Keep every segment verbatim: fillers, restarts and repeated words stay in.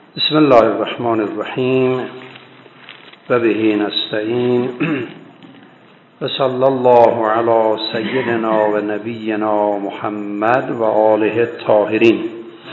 بسم الله الرحمن الرحیم و به نستعین و صلی الله علی سیدنا و نبینا محمد و آله الطاهرین.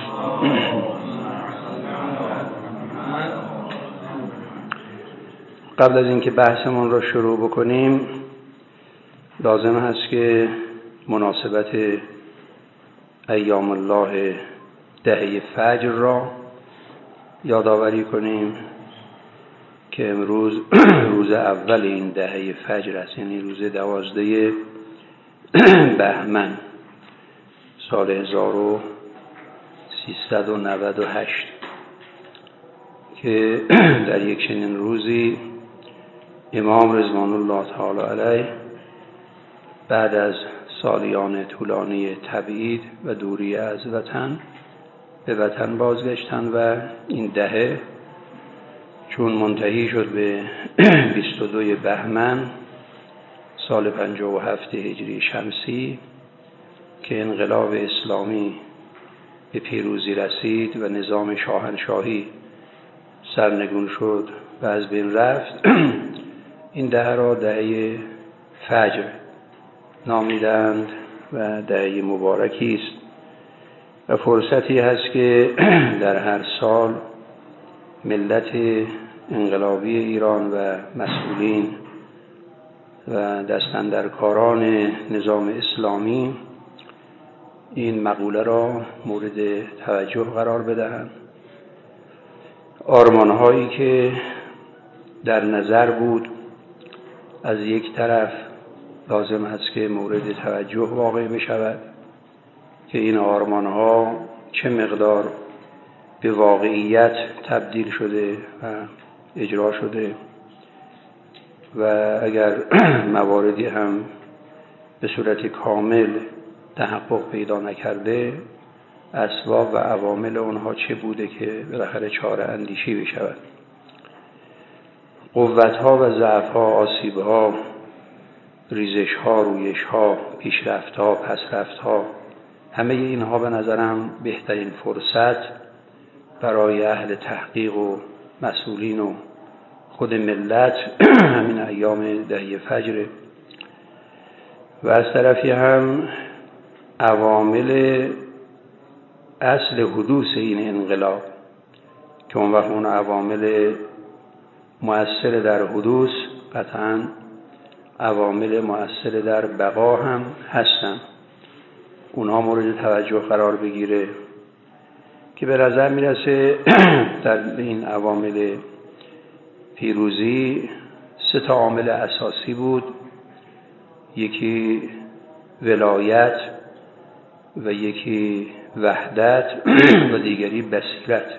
قبل از اینکه بحثمون را شروع بکنیم لازم هست که مناسبت ایام الله دهه فجر را یادآوری کنیم که امروز روز اول این دهه فجر است، یعنی روز دوازده بهمن سال هزار و سیصد و نود و هشت که در یک چنین روزی امام رضوان الله تعالی علیه بعد از سالیان طولانی تبعید و دوری از وطن به وطن بازگشتند و این دهه چون منتهی شد به بیست و دو بهمن سال پنجاه و هفت هجری شمسی که انقلاب اسلامی به پیروزی رسید و نظام شاهنشاهی سرنگون شد و از بین رفت، این دهه را دهه فجر نامیدند و دهه مبارکی است و فرصتی هست که در هر سال ملت انقلابی ایران و مسئولین و دستاندرکاران نظام اسلامی این مقوله را مورد توجه قرار بدهند. آرمان‌هایی که در نظر بود از یک طرف لازم است که مورد توجه واقع بشود که این آرمان‌ها چه مقدار به واقعیت تبدیل شده و اجرا شده و اگر مواردی هم به صورت کامل تحقق پیدا نکرده اسباب و عوامل آنها چه بوده که بالاخره چاره اندیشی بشود. قوت‌ها و ضعف‌ها، آسیب‌ها، ریزش‌ها، رویش‌ها، پیشرفت‌ها، پسرفت‌ها، همه اینها به نظرم بهترین فرصت برای اهل تحقیق و مسئولین و خود ملت همین ایام دهه فجر و از طرفی هم عوامل اصل حدوث این انقلاب که اون وقت اون عوامل مؤثر در حدوث قطعاً عوامل مؤثر در بقا هم هستند، اونها مورد توجه قرار بگیره که به نظر میرسه در این عوامل پیروزی سه تا عامل اساسی بود. یکی ولایت و یکی وحدت و دیگری بصیرت.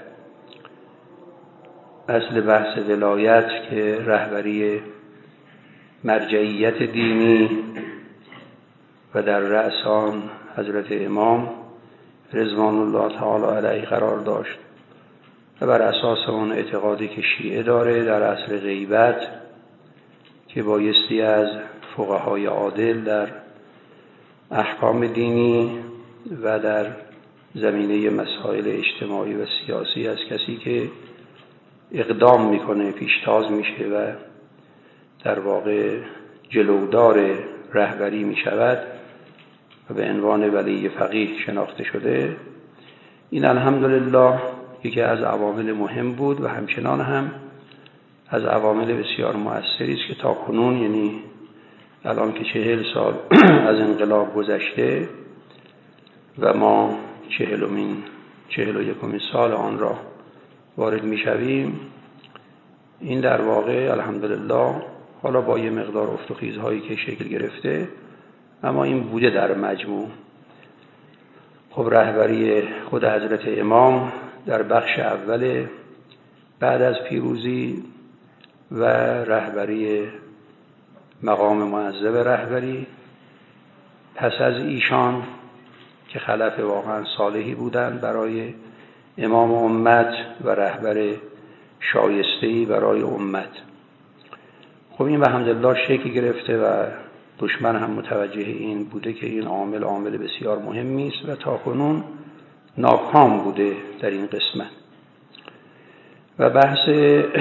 اصل بحث ولایت که رهبری مرجعیت دینی و در رأس آن حضرت امام رضوان الله تعالی علیه قرار داشت و بر اساس اون اعتقادی که شیعه داره در عصر غیبت که بایستی از فقهای عادل در احکام دینی و در زمینه مسائل اجتماعی و سیاسی از کسی که اقدام میکنه پیشتاز میشه و در واقع جلودار رهبری میشود و به عنوان ولی فقیه شناخته شده. این الحمدلله یکی از عوامل مهم بود و همچنان هم از عوامل بسیار مؤثری است که تا کنون، یعنی الان که چهل سال از انقلاب گذشته و ما چهلمین چهل و یکمین سال آن را وارد میشویم، این در واقع الحمدلله حالا با یه مقدار افت و خیزهایی که شکل گرفته اما این بوده در مجموع. خب رهبری خود حضرت امام در بخش اول بعد از پیروزی و رهبری مقام معظم رهبری پس از ایشان که خلف واقعا صالحی بودند برای امام امت و رهبر شایسته‌ای برای امت. خب این الحمدلله شکل گرفته و دشمن هم متوجه این بوده که این عامل عامل بسیار مهمی است و تا کنون ناکام بوده در این قسمت. و بحث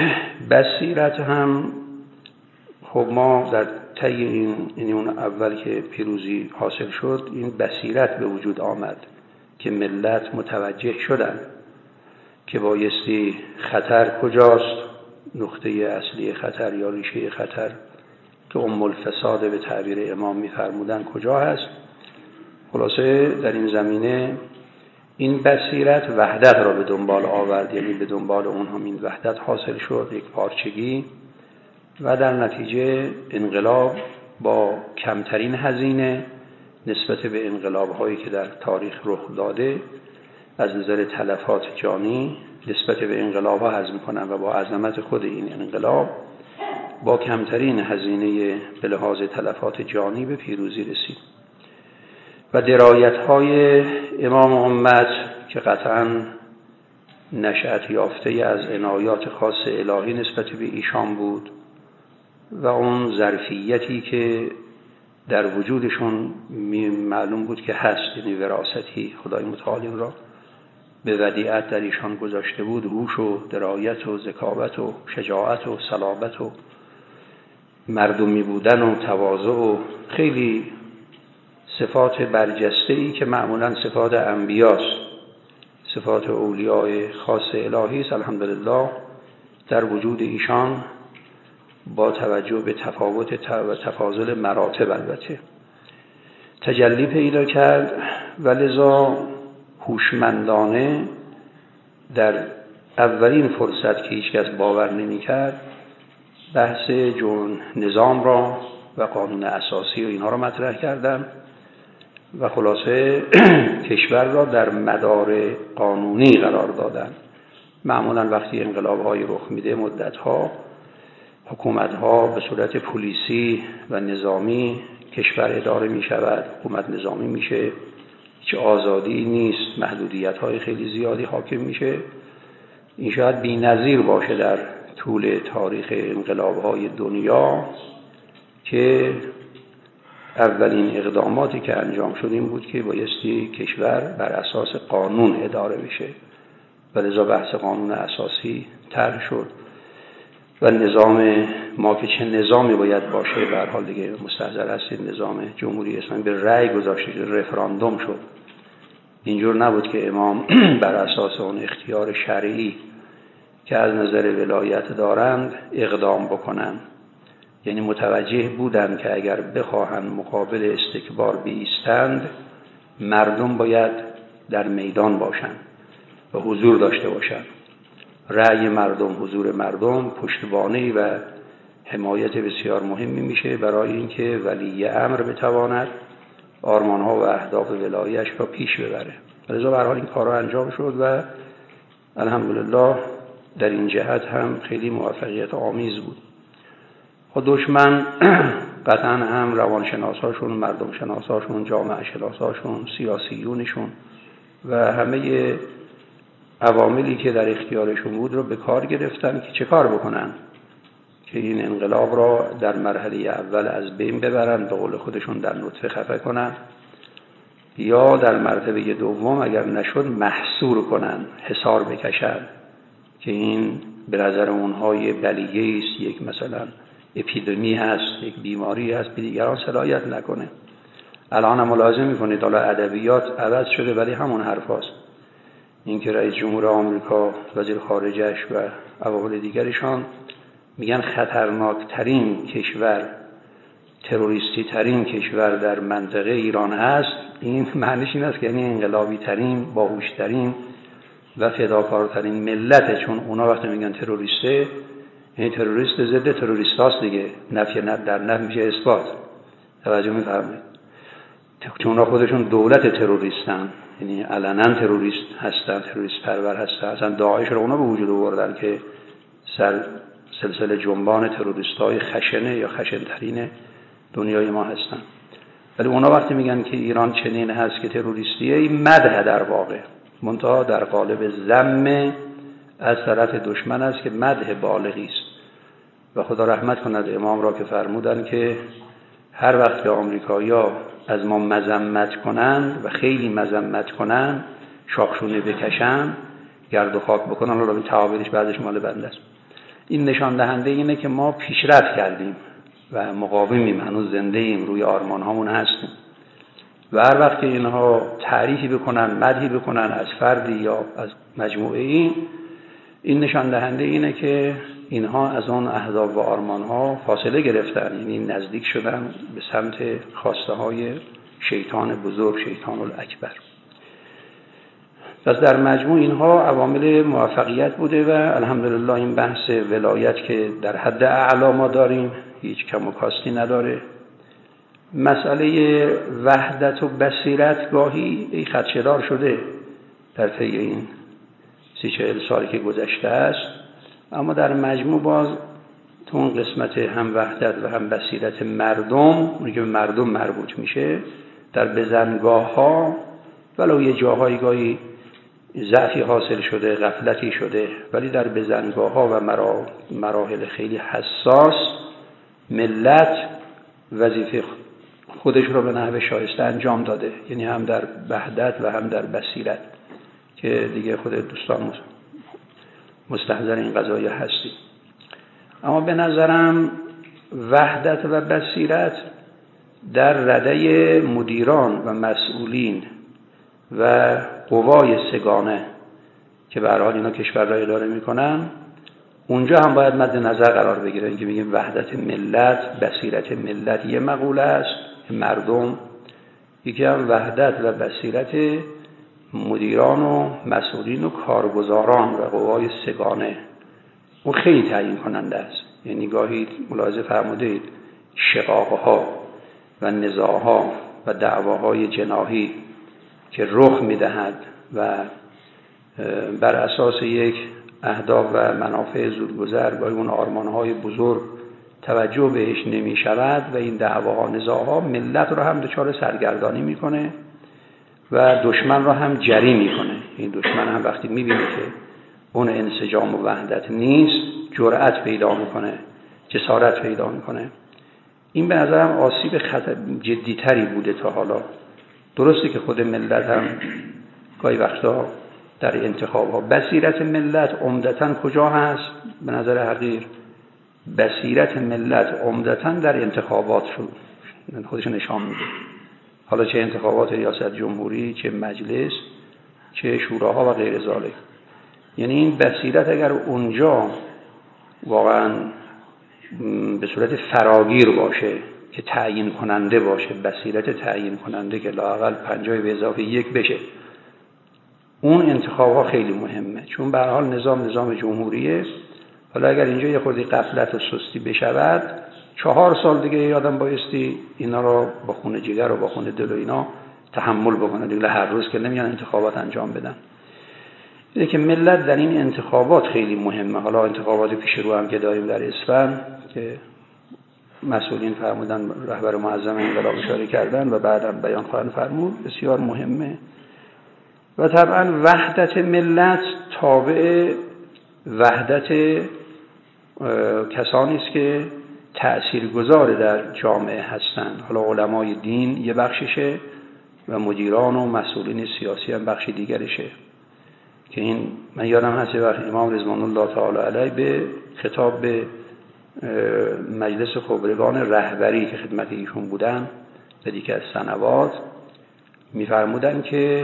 بصیرت هم خب ما در طی این این اون اول که پیروزی حاصل شد این بصیرت به وجود آمد که ملت متوجه شدن که بایستی خطر کجاست، نقطه اصلی خطر یا ریشه خطر که ام الفساد به تعبیر امام می‌فرمودن کجا هست. خلاصه در این زمینه این بصیرت وحدت را به دنبال آورد، یعنی به دنبال اون هم این وحدت حاصل شد، یک پارچگی، و در نتیجه انقلاب با کمترین هزینه نسبت به انقلاب‌هایی که در تاریخ رخ داده از نظر تلفات جانی نسبت به انقلاب‌ها هضم می‌کنن و با عظمت خود این انقلاب با کمترین هزینه به لحاظ تلفات جانی به پیروزی رسید. و درایت‌های امام امت که قطعاً نشأت یافته از عنایات خاص الهی نسبت به ایشان بود و اون ظرفیتی که در وجودشون معلوم بود که هست، یعنی وراثتی خدای متعال این را به ودیعت در ایشان گذاشته بود، هوش و درایت و ذکاوت و شجاعت و صلابت و مردمی بودن و تواضع و خیلی صفات برجسته‌ای که معمولاً صفات انبیاست، صفات اولیاء خاص الهی است. الحمدلله در وجود ایشان با توجه به تفاوت و تفاضل مراتب البته تجلی پیدا کرد و لذا هوشمندانه در اولین فرصت که هیچ کس باور نمی کرد بحث جون نظام را و قانون اساسی و اینها را مطرح کردن و خلاصه کشور را در مدار قانونی قرار دادن. معمولا وقتی انقلاب‌های رخ میده مدت‌ها حکومت‌ها به صورت پلیسی و نظامی کشور اداره می‌شود، حکومت نظامی میشه، هیچ آزادی نیست، محدودیت‌های خیلی زیادی حاکم میشه. این شاید بی‌نظیر باشه در طول تاریخ انقلاب‌های دنیا که اولین اقداماتی که انجام شد این بود که بایستی کشور بر اساس قانون اداره بشه و لذا بحث قانون اساسی طرح شد و نظام ما که چه نظامی باید باشه به هر حال دیگه مستحضر هستید نظام جمهوری اسلامی به رأی گذاشته شد، رفراندوم شد. اینجور نبود که امام بر اساس اون اختیار شرعی که از نظر ولایت دارند اقدام بکنند، یعنی متوجه بودند که اگر بخواهند مقابل استکبار بایستند مردم باید در میدان باشند و حضور داشته باشند. رأی مردم، حضور مردم پشتوانه‌ای و حمایت بسیار مهمی میشه برای اینکه ولی امر بتواند آرمان‌ها و اهداف ولایتش را پیش ببره. لذا به هر حال این کارها انجام شد و الحمدلله در این جهت هم خیلی موفقیت آمیز بود. خود دشمن قطعا هم روانشناساشون، مردم شناساشون، جامعه شناساشون، سیاسیونشون و همه عواملی که در اختیارشون بود رو به کار گرفتن که چه کار بکنن که این انقلاب را در مرحله اول از بین ببرن، به قول خودشون در نطفه خفه کنن، یا در مرتبه دوم اگر نشد محصور کنن، حصار بکشن که این به نظر اونها یه بلیه است، یک مثلا اپیدمی هست، یک بیماری هست، به دیگران سرایت نکنه. الان هم ملاحظه میکنید حالا ادبیات عوض شده ولی همون حرف هست. این که رئیس جمهور آمریکا، وزیر خارجش و عوامل دیگرشان میگن خطرناکترین کشور، تروریستی ترین کشور در منطقه ایران هست. این معنیش این است که یعنی انقلابی ترین، باهوش ترین و فداکارترین ملته، چون اونا وقتی میگن تروریسته یعنی تروریست ضد تروریست هاست دیگه، نفی نه در نفی میشه اثبات. توجه میفرمایید؟ چون اونا خودشون دولت تروریستن، یعنی علنا تروریست هستن، تروریست پرور هستن. اصلا داعش رو اونا به وجود آوردن که سر سلسله جنبان تروریستای خشنه یا خشنترین دنیای ما هستن. ولی اونا وقتی میگن که ایران چنین هست که تروریستیه، این مدح در واقع منتها در قالب ذم از طرف دشمن است که مدح بالغی است. و خدا رحمت کند امام را که فرمودن که هر وقت که آمریکایی‌ها از ما مذمت کنند و خیلی مذمت کنند، شاخشونه بکشن، گرد و خاک بکنن، حالا تعابیرش بعدش مال بنده است. این نشان دهنده اینه که ما پیشرفت کردیم و مقاومیم، هنوز زنده ایم، روی آرمان هامون هستیم. و هر وقت که اینها تعریفی بکنن، مدحی بکنن از فردی یا از مجموعه ای، این نشان دهنده اینه که اینها از اون اهداف و آرمان ها فاصله گرفتن، یعنی نزدیک شدن به سمت خواسته های شیطان بزرگ، شیطان الاکبر. پس در مجموع اینها عوامل موفقیت بوده و الحمدلله این بحث ولایت که در حد اعلا ما داریم هیچ کم و کاستی نداره. مسئله وحدت و بصیرت گاهی ای خدشه‌دار شده در طی این سی چهل سالی که گذشته است، اما در مجموع باز تو اون قسمت هم وحدت و هم بصیرت مردم، اونی که به مردم مربوط میشه، در بزنگاه ها ولو یه جاهایی گاهی ضعفی حاصل شده، غفلتی شده، ولی در بزنگاه ها و مراحل خیلی حساس ملت وظیفه خودش رو به نحو شایسته انجام داده، یعنی هم در وحدت و هم در بصیرت، که دیگه خود دوستان مستحضر این قضایه هستی. اما به نظرم وحدت و بصیرت در رده مدیران و مسئولین و قوای سگانه که به هر حال اینا کشور را اداره میکنن، اونجا هم باید مد نظر قرار بگیره. اینکه میگیم وحدت ملت، بصیرت ملت یه مقوله است، مردم، یکی هم وحدت و بصیرت مدیران و مسئولین و کارگزاران و قوای سگانه، اون خیلی تعیین کننده است. یعنی گاهی ملاحظه فرمودید شقاق‌ها و نزاع‌ها و دعواهای جناحی که رخ می‌دهد و بر اساس یک اهداف و منافع زودگذر با اون آرمان‌های بزرگ توجه بهش نمی‌شود و این دعواها نزاع‌ها ملت رو هم دچار سرگردانی می‌کنه و دشمن رو هم جری می‌کنه. این دشمن هم وقتی می‌بینه که اون انسجام و وحدت نیست، جرأت پیدا می‌کنه، جسارت پیدا می‌کنه. این به نظرم آسیب خطر جدی‌تری بوده تا حالا. درسته که خود ملت هم گاهی وقتا در انتخاب‌ها، بصیرت ملت عمدتاً کجا هست؟ به نظر حقیر بصیرت ملت عمدتاً در انتخابات شد، خودش نشان میده. حالا چه انتخابات ریاست جمهوری، چه مجلس، چه شوراها و غیر ذالک. یعنی این بصیرت اگر اونجا واقعاً به صورت فراگیر باشه که تعیین کننده باشه، بصیرت تعیین کننده که لااقل پنجاه به اضافه یک بشه، اون انتخاب‌ها خیلی مهمه. چون به هر حال نظام نظام جمهوریه. حالا اگر اینجا یه خورده غفلت و سستی بشود، چهار سال دیگه یادم بایستی اینا رو با خون جگر و با خون دل و اینا تحمل بکنه دیگه، هر روز که نمیان انتخابات انجام بدن. اینه که ملت در این انتخابات خیلی مهمه. حالا انتخابات پیش رو هم که داریم در اسفند که مسئولین فرمودن، رهبر معظم انقلاب اشاره کردن و بعدم بیان خواهند فرمود، بسیار مهمه. و طبعا وحدت ملت تابع وحدت کسانی است که تأثیرگذار در جامعه هستند. حالا علمای دین یه بخششه و مدیران و مسئولین سیاسی هم بخشی دیگرشه، که این من یادم هست وقت امام رضوان الله تعالی علیه به خطاب به مجلس خبرگان رهبری که خدمت ایشون بودن در یکی از سنوات می‌فرمودن که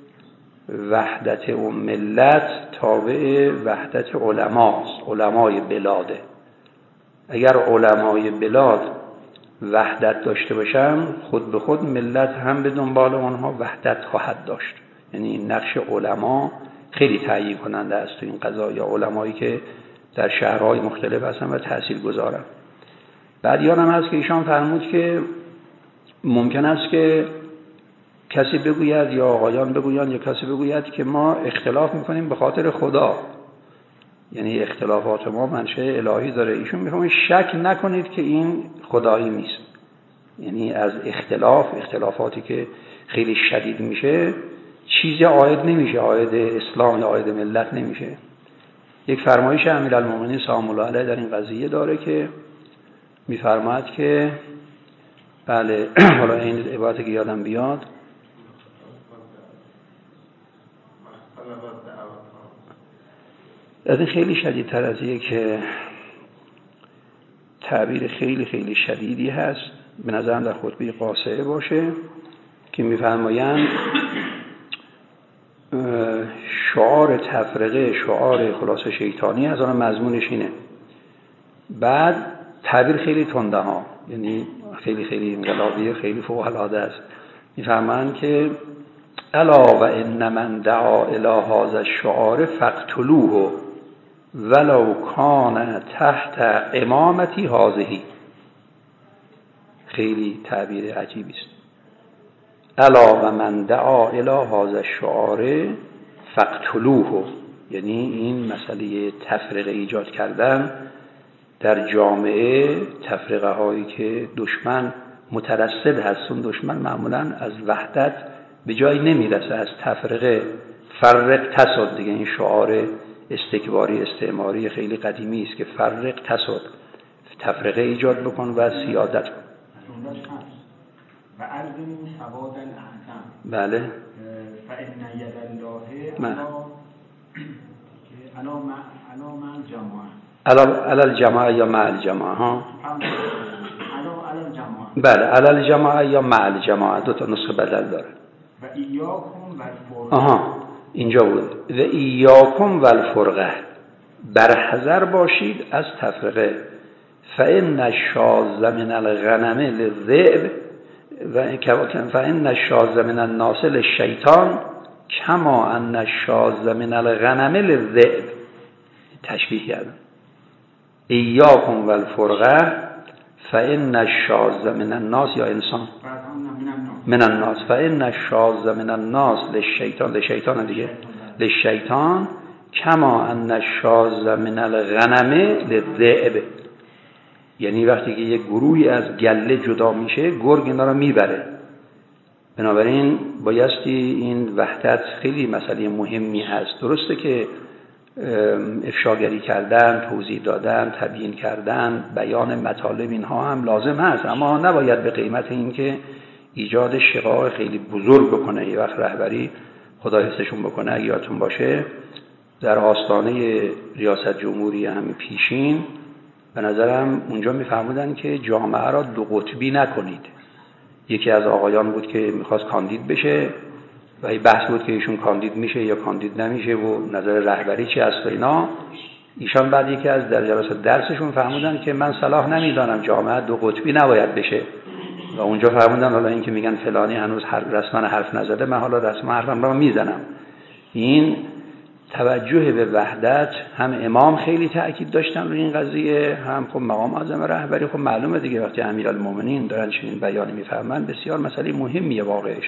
وحدت و ملت تابع وحدت علماست، علمای بلاده. اگر علمای بلاد وحدت داشته باشن، خود به خود ملت هم به دنبال آنها وحدت خواهد داشت. یعنی نقش علما خیلی تعیین کننده است تو این قضایا، علمایی که در شهرهای مختلف هستن و تأثیر گذارن. بعد یادم هست که ایشان فرمود که ممکن است که کسی بگوید یا آقایان بگویند یا کسی بگوید که ما اختلاف میکنیم به خاطر خدا، یعنی اختلافات ما منشأ الهی داره. ایشون میگه شک نکنید که این خدایی نیست. یعنی از اختلاف، اختلافاتی که خیلی شدید میشه، چیزی عاید نمیشه، عاید اسلام یا عاید ملت نمیشه. یک فرمایش امیرالمومنین سلام الله علیه در این قضیه داره که میفرماید که بله، حالا این عبارتی که یادم بیاد، از این خیلی شدیدتر از اینه که تعبیر خیلی خیلی شدیدی هست، به نظرم در خطبه قاصره باشه که می‌فرمایند شعار تفرقه شعار خلاص شیطانی از آن مضمونش اینه. بعد تعبیر خیلی تنده ها، یعنی خیلی خیلی انقلابی، خیلی فوق العاده است. می‌فرمایند که الا و ان من دعا الی هذا الشعار فاقتلوه ولو کان تحت امامتی هذه. خیلی تعبیر عجیبی است. الا و من دعا الی هذا الشعار فاقتلوه، یعنی این مسئله تفرقه ایجاد کردن در جامعه، تفرقه هایی که دشمن مترصد هست. اون دشمن معمولا از وحدت به جایی نمیرسه، از تفرقه فرق تسد دیگه. این شعار استکباری استعماری خیلی قدیمی است که فرق تسد، تفرقه ایجاد بکن و سیادت کن. و ارزمون سواد الاحکام. بله. فإن ید الله من الا مع الجماعه. الا الا الجماعه یا مع الجماعه ها. الا الا الجماعه. بله الا الجماعه یا مع الجماعه، دو تا نسخه بدل داره. و ایاکم والفرقه. آها اینجا بود. و ایاکم والفرقه، برحذر باشید از تفرقه. فإن الشاذ من الغنم للذئب و فإن الشاذ من الناس للشیطان کما ان الشاذ من الغنم للذئب. تشبیه کردم. ایاکم والفرقه فإن الشاذ من الناس یا انسان من الناس فإن الشاذ من الناس للشیطان، للشیطان دیگه، للشیطان کما ان الشاذ من الغنم للذئب. یعنی وقتی که یک گروهی از گله جدا میشه، گرگ اینا رو میبره. بنابراین بایستی این وحدت خیلی مسئله مهمی هست. درسته که افشاگری کردن، توضیح دادن، تبیین کردن، بیان مطالب اینها هم لازم هست، اما نباید به قیمت این که ایجاد شقاق خیلی بزرگ بکنه. یه وقت رهبری خدا حفظشون بکنه، اگه یادتون باشه در آستانه ریاست جمهوری همین پیشین به نظرم اونجا میفرمودن که جامعه را دو قطبی نکنید. یکی از آقایان بود که میخواست کاندید بشه و این بحث بود که ایشون کاندید میشه یا کاندید نمیشه و نظر رهبری چی است و اینا. ایشان بعد یکی از در جلسات درسشون فرمودن که من صلاح نمیدانم جامعه دو قطبی نباید بشه و اونجا فرمودن حالا این که میگن فلانی هنوز رسما حرف نزده، من حالا رسما حرفم را میزنم. این توجه به وحدت، هم امام خیلی تأکید داشتن روی این قضیه، هم خب مقام اعظم رهبری. خب معلومه دیگه وقتی امیرالمومنین دارن چنین بیانی میفرمایند بسیار مسئله مهمیه واقعش.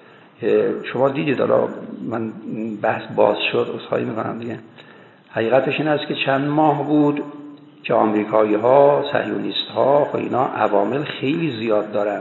شما دیدید، حالا من بحث باز شد عذرخواهی میکنم دیگه. حقیقتش این است که چند ماه بود که آمریکایی ها، صهیونیست ها، خب اینا عوامل خیلی زیاد دارن.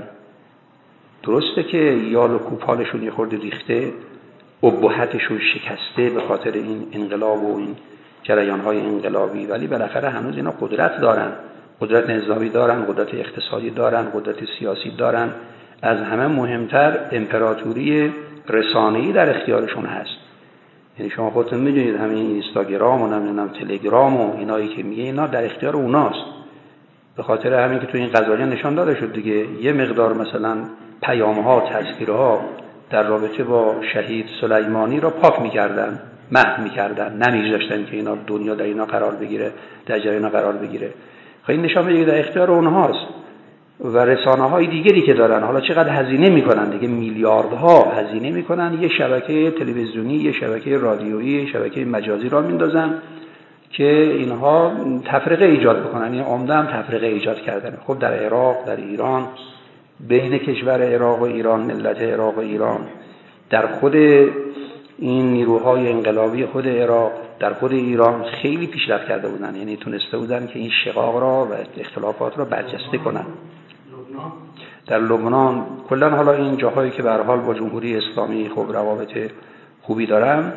درسته که یال و کوپالشون یه خورده ریخته، ابهتشون شکسته به خاطر این انقلاب و این جریان‌های انقلابی، ولی بالاخره هنوز اینا قدرت دارن، قدرت نظامی دارن، قدرت اقتصادی دارن، قدرت سیاسی دارن. از همه مهمتر امپراتوری رسانه‌ای در اختیارشون هست. یعنی شما خودتون میدونید همین اینستاگرام و نمیدونم تلگرام و اینایی که میگه اینا در اختیار اوناست. به خاطر همین که تو این قضایا نشان داده شد دیگه، یه مقدار مثلا پیام‌ها، تذکره‌ها در رابطه با شهید سلیمانی را پاک می‌کردن، محو می‌کردن، نمی‌ذاشتن که اینا دنیا در اینا قرار بگیره، در جریان قرار بگیره. خب این نشان میده در اختیار اونهاست. و رسانه‌های دیگری که دارن، حالا چقدر هزینه می‌کنن دیگه، میلیاردها هزینه می‌کنن، یه شبکه تلویزیونی، یه شبکه رادیویی، یه شبکه مجازی را میندازن که اینها تفرقه ایجاد بکنن. این عمده هم تفرقه ایجاد کردن. خب در عراق، در ایران، بین کشور عراق و ایران، ملت عراق و ایران، در خود این نیروهای انقلابی خود عراق، در خود ایران خیلی پیشرفت کرده بودن. یعنی تونسته بودن که این شقاق را و اختلافات را برجسته کنن. در لبنان کلا حالا این جاهایی که به هر حال با جمهوری اسلامی خب روابط خوبی دارن،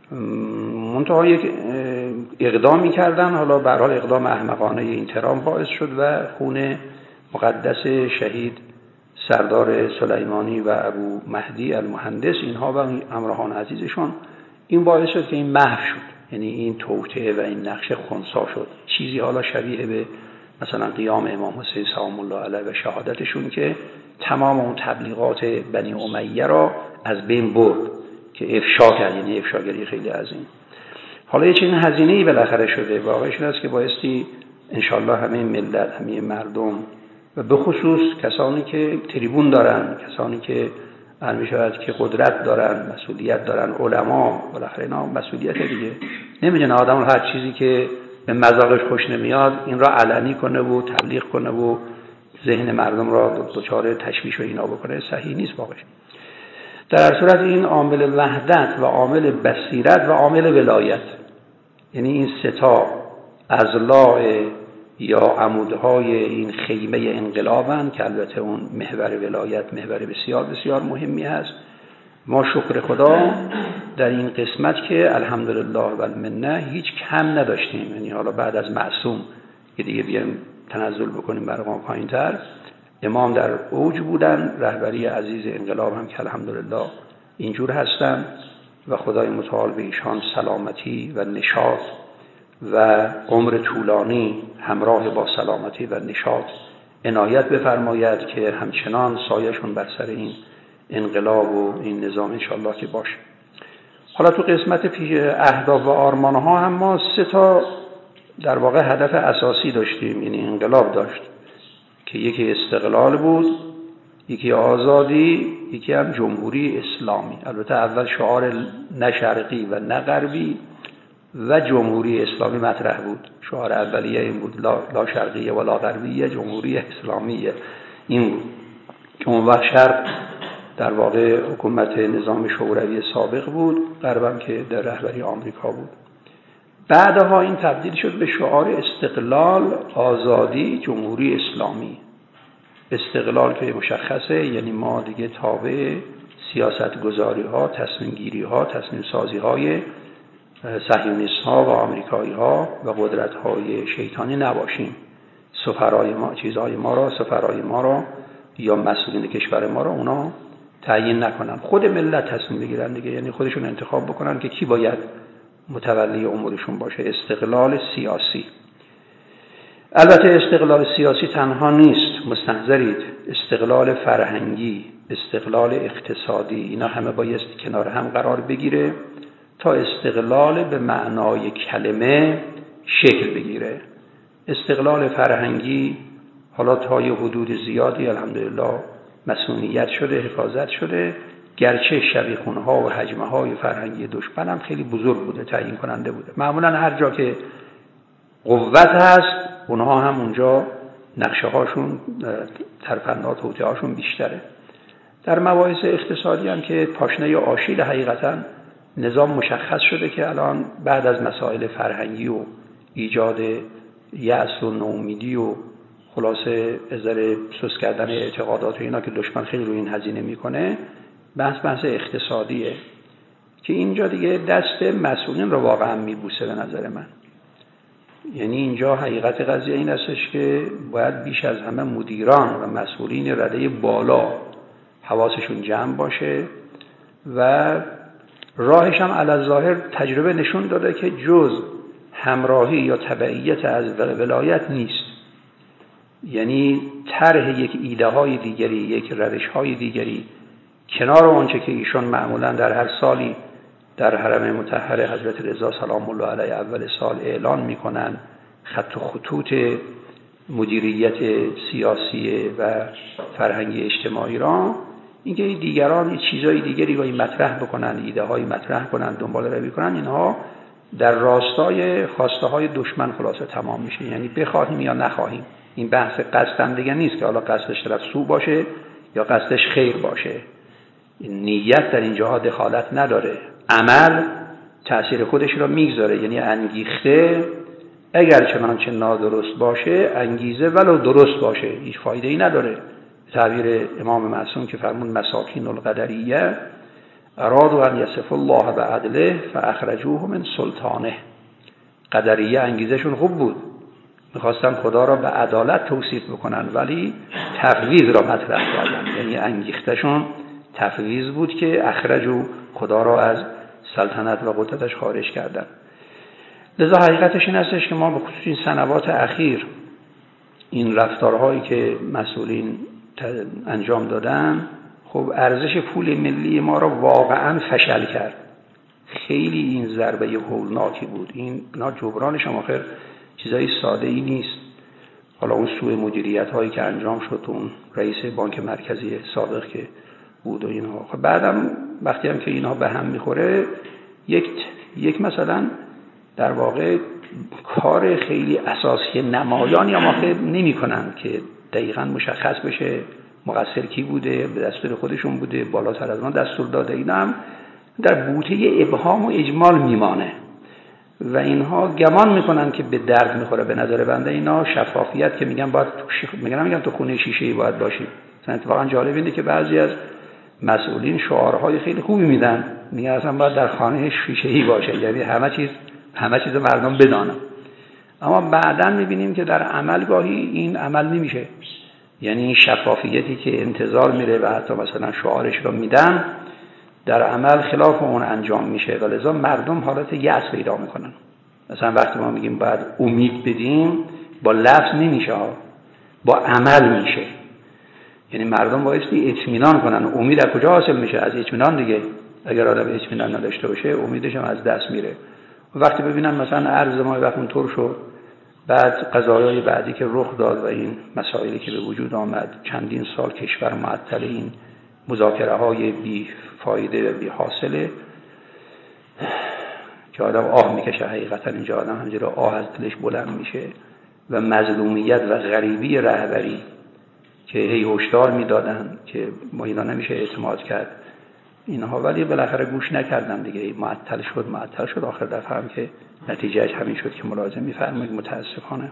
منتها یک اقدامی کردن، حالا به هر حال اقدام احمقانه این ترامپ باعث شد و خون مقدس شهید سردار سلیمانی و ابو مهدی المهندس، اینها و همراهان عزیزشون، این باعث شد که این محو شد. یعنی این توطئه و این نقش خنثی شد. چیزی حالا شبیه به مثلا قیام امام حسین سلام الله علیه و شهادتشون که تمام اون تبلیغات بنی امیه را از بین برد که افشا کرد، یعنی افشاگری خیلی عظیم. حالا یه چنین هزینه‌ای بالاخره شده. واقعش این است که بایستی انشالله همه ملت، همه مردم و به خصوص کسانی که تریبون دارن، کسانی که علمی شاید که قدرت دارن، مسئولیت دارن، علما، بالاخره اینا مسئولیت دیگه. نمیدونه آدم هر چیزی که به مذاقش خوش نمیاد این را علنی کنه و تبلیغ کنه و ذهن مردم را دچار تشویش و اینا بکنه، صحیح نیست واقعا. در هر صورت این عامل وحدت و عامل بصیرت و عامل ولایت، یعنی این سه تا اضلاع یا عمودهای این خیمه انقلابن که البته اون محور ولایت محور بسیار بسیار مهمی هست. ما شکر خدا در این قسمت که الحمدلله و المنه هیچ کم نداشتیم. یعنی حالا بعد از معصوم که دیگه بیایم تنزل بکنیم برای پایین تر، امام در اوج بودن، رهبری عزیز انقلاب هم که الحمدلله اینجور هستن و خدای متعال به ایشان سلامتی و نشاط و عمر طولانی همراه با سلامتی و نشاط عنایت بفرماید که همچنان سایه‌شون بر سر این انقلاب و این نظام انشالله که باشه. حالا تو قسمت پیش اهداف و آرمانها هم ما سه تا در واقع هدف اساسی داشتیم. یعنی انقلاب داشت که یکی استقلال بود، یکی آزادی، یکی هم جمهوری اسلامی. البته اول شعار نه شرقی و نه غربی و جمهوری اسلامی مطرح بود. شعار اولیه این بود لا, لا شرقیه و لا غربیه، جمهوری اسلامیه. این بود که اون وقت شرق در واقع حکومت نظام شوروی سابق بود، غربم که در رهبری آمریکا بود. بعدها این تبدیل شد به شعار استقلال، آزادی، جمهوری اسلامی. استقلال که مشخصه، یعنی ما دیگه تابع سیاست گذاری ها، تصمیم گیری ها، تصمیم سازی های صهیونیست ها و آمریکایی ها و قدرت های شیطانی نباشیم. سفرای ما چیزهای ما را، سفرای ما را یا مسئولین کشور ما را اونا تعیین نکنن، خود ملت تصمیم بگیرن دیگه. یعنی خودشون انتخاب بکنن که کی باید متولی امورشون باشه. استقلال سیاسی. البته استقلال سیاسی تنها نیست، مستحضرید. استقلال فرهنگی، استقلال اقتصادی، اینا همه باید کنار هم قرار بگیره تا استقلال به معنای کلمه شکل بگیره. استقلال فرهنگی حالا تا یه حدود زیادی الحمدلله مسئولیت شده، حفاظت شده، گرچه شبیخونها و حجمه های فرهنگی دشمن هم خیلی بزرگ بوده، تعیین کننده بوده. معمولا هر جا که قوت هست اونها هم اونجا نقشه هاشون، ترفندات و توطئه هاشون بیشتره. در مباحث اقتصادی هم که پاشنه آشیل حقیقتا نظام مشخص شده که الان بعد از مسائل فرهنگی و ایجاد یأس و نومیدی و خلاصه ازر سوس کردن اعتقادات و اینا که دشمن خیلی روی این هزینه میکنه، بحث بحث اقتصادیه که اینجا دیگه دست مسئولین رو واقعا میبوسه به نظر من. یعنی اینجا حقیقت قضیه این استش که باید بیش از همه مدیران و مسئولین رده بالا حواسشون جمع باشه و راهش هم علی الظاهر تجربه نشون داده که جز همراهی یا تبعیت از ولایت نیست. یعنی طرح یک ایده های دیگری، یک روش های دیگری کنار آنچه که ایشان معمولا در هر سالی در حرم مطهر حضرت رضا سلام الله علیه اول سال اعلان میکنن، خط و خطوط مدیریت سیاسی و فرهنگی اجتماعی را، اینکه دیگران چیزای دیگری رو مطرح بکنن، ایده های مطرح کنن، دنبال روی کنن، اینها در راستای خواسته های دشمن خلاصه تمام میشه. یعنی بخواهیم یا نخواهیم، این بحث قصدم دیگه نیست که حالا قصدش طرف سو باشه یا قصدش خیر باشه. نیت در اینجاها دخالت نداره، عمل تأثیر خودش را میگذاره. یعنی انگیخته اگر چنانچه نادرست باشه، انگیزه ولو درست باشه هیچ فایده ای نداره. تعبیر امام معصوم که فرمون مساکین القدریه ارادوا ان یصف الله بعدله فاخرجوه من سلطانه. قدریه انگیزشون خوب بود، میخواستن خدا را به عدالت توصیف بکنن ولی تفویض را مطرح کردن. یعنی انگیختشون تفویض بود که اخرجو، خدا را از سلطنت و قدرتش خارج کردن. لذا حقیقتش این هستش که ما به خصوص این سنوات اخیر این رفتارهایی که مسئولین انجام دادن خب ارزش پول ملی ما را واقعا فشل کرد. خیلی این ضربه هولناکی بود. این اینا جبرانش هم آخر چیزای ساده ای نیست. حالا اون سوء مدیریت هایی که انجام شد، اون رئیس بانک مرکزی سابق که بود و اینها، خب بعدم وقتی هم که اینها به هم میخوره یک یک مثلا در واقع کار خیلی اساسی نمایانی هم آخه نمی کنن که دقیقاً مشخص بشه مقصر کی بوده، به دستور خودشون بوده، بالاتر از ما دستور داده. اینا هم در بوته ابهام و اجمال میمانه و اینها گمان میکنن که به درد میخوره. به نظر بنده اینا شفافیت که میگن باید میگن میگن تو خونه شیشه‌ای باید باشیم. مثلا اتفاقا جالب اینه که بعضی از مسئولین شعارهای خیلی خوبی میدن، میگن اصلا باید در خانه شیشه‌ای باشه، یعنی همه چیز همه چیز مردم بدانن. اما بعداً میبینیم که در عمل گاهی این عمل نمیشه. یعنی این شفافیتی که انتظار میره و حتی مثلا شعارش رو میدن در عمل خلاف اون انجام میشه و لذا مردم حالت یأس پیدا میکنن. مثلا وقتی ما میگیم باید امید بدیم، با لفظ نمیشه، با عمل میشه. یعنی مردم بایستی اطمینان کنن. امید از کجا حاصل میشه؟ از اطمینان دیگه. اگر آدم اطمینان نداشته باشه امیدش هم از دست میره. وقتی ببینن مثلا ارز ما وقت اونطور شد، بعد قضایای بعدی که رخ داد و این مسائلی که به وجود آمد، چندین سال کشور معطل این مذاکره های بی فایده و بی حاصله که آدم آه میکشه. حقیقتا اینجا آدم همینجوری آه از دلش بلند میشه و مظلومیت و غریبی رهبری که هی هشدار میدادن که ما اینا نمیشه اعتماد کرد اینها، ولی بالاخره گوش نکردن دیگه. معطل شد معطل شد آخر دفعه هم که نتیجهش همین شد که ملاحظه میفرمایید متاسفانه.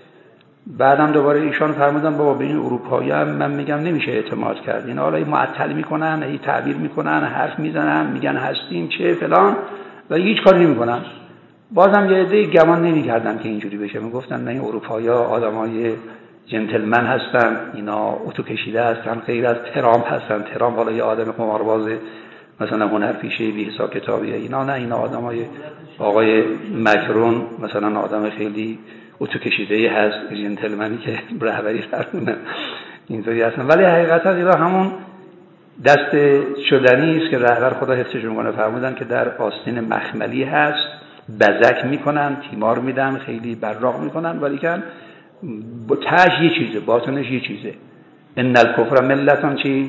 بعدم دوباره ایشان فرمودن بابا به این اروپایی هم من میگم نمیشه اعتماد کرد. اینا حالا معطل میکنن، هی تعبیر میکنن، حرف میزنن، میگن هستیم چه فلان و هیچ کاری نمیکنن. بازم یه عده گمان نمیکردن که اینجوری بشه. میگفتن نه این اروپایی‌ها آدمای جنتلمن هستن، اینا اتو کشیده هستن، غیر از ترامپ هستن. ترامپ حالا یه آدم قمارباز مثلا هنرپیشه بی حساب کتابیه. اینا نه، اینا آدمای آقای مکرون مثلا آدم خیلی اتو کشیده هست، جنتلمنی که رهبری فرمونه اینطوری هستن. ولی حقیقتا اینا همون دست شدنی است که رهبر خدا حفظش میکنه. فرمودن که در آستین مخملی هست، بزک میکنن، تیمار میدن، خیلی براق میکنن، ولی که با تاج یه چیزه، باطنش یه چیزه. ان الکفر ملتان چی؟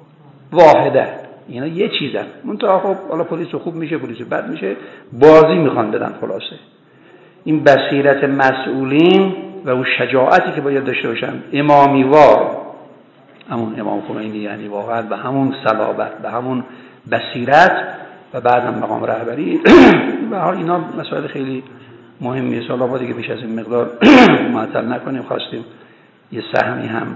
واحده. اینا یه چیزن. منتها خب حالا پلیس خوب میشه، پلیس بد میشه، بازی میخوان بدن. خلاصه این بصیرت مسئولین و اون شجاعتی که باید داشته باشن، امامیوار همون امام خمینی، یعنی واقعا به همون صلابت، به همون بصیرت و بعدم مقام رهبری و حال اینا مسائل خیلی مهمیه. حالا ما دیگه بیش از این مقدار معطل نکنیم. خواستیم یه سهمی هم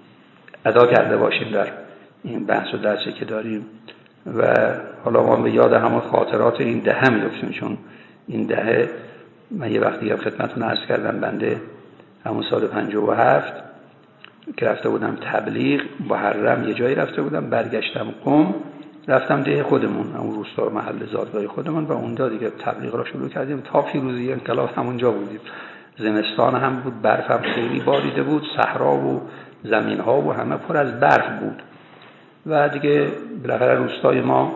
ادا کرده باشیم در این بحث و درسی که داریم و حالا ما به یاد همون خاطرات این دهه میفتیم، چون این دهه من یه وقتی هم خدمتتون عرض کردم بنده همون سال پنجاه و هفت که رفته بودم تبلیغ محرم، یه جایی رفته بودم، برگشتم قم، رفتم ده خودمون، همون روستا محل زادگاه خودمون و اونجا دیگه تبلیغ را شروع کردیم تا پیروزی انقلاب همونجا بودیم. زمستان هم بود، برف هم خیلی باریده بود، صحرا و زمین ها و همه پر از برف بود و دیگه بالاخره روستای ما